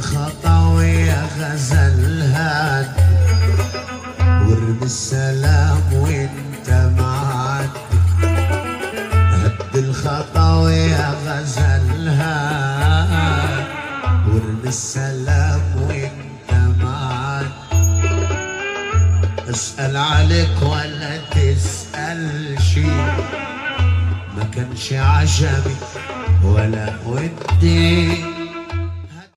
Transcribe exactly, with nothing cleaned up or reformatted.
الخطا يا غزل هاد، وارمي السلام وانت معاد. هد الخطا يا غزل هاد، وارمي السلام وانت معاد. اسأل عليك ولا تسأل شي، ما كانش عجبي ولا ودي.